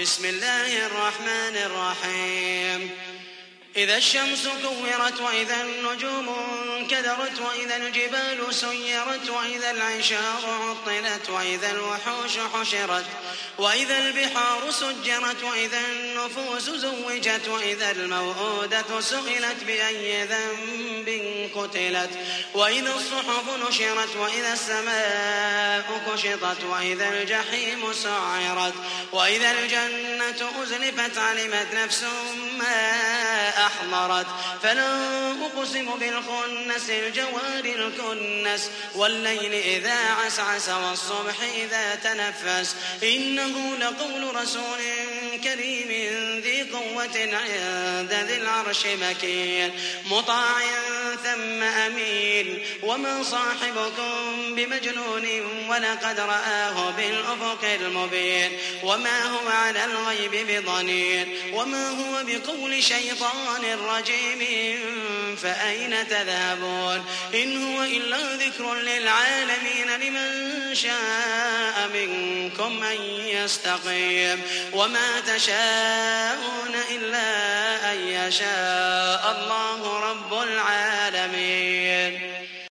بسم الله الرحمن الرحيم. إذا الشمس كورت وإذا النجوم انكدرت وإذا الجبال سيرت وإذا العشار عطلت وإذا الوحوش حشرت وإذا البحار سجرت وإذا النفوس زوجت وإذا الموءودة سئلت بأي ذنب قتلت وإذا الصحف نشرت وإذا السماء كشطت وإذا الجحيم سعرت وإذا الجنة أزلفت علمت نفس ما أحضرت فلا أقسم بالخنس الجوار الكنس والليل إذا عسعس والصبح إذا تنفس إنه لقول رسول كريم ذي قوة عند ذي العرش مكين مطاع ثم أمين وما صاحبكم بمجنون ولقد رآه بالأفق المبين وما هو على الغيب بضنين وما هو بقول شيطان رجيم فأين تذهبون إن هو إلا ذكر للعالمين لمن شاء منكم أن يستقيم وما تشاءون إلا أن يشاء الله رب العالمين.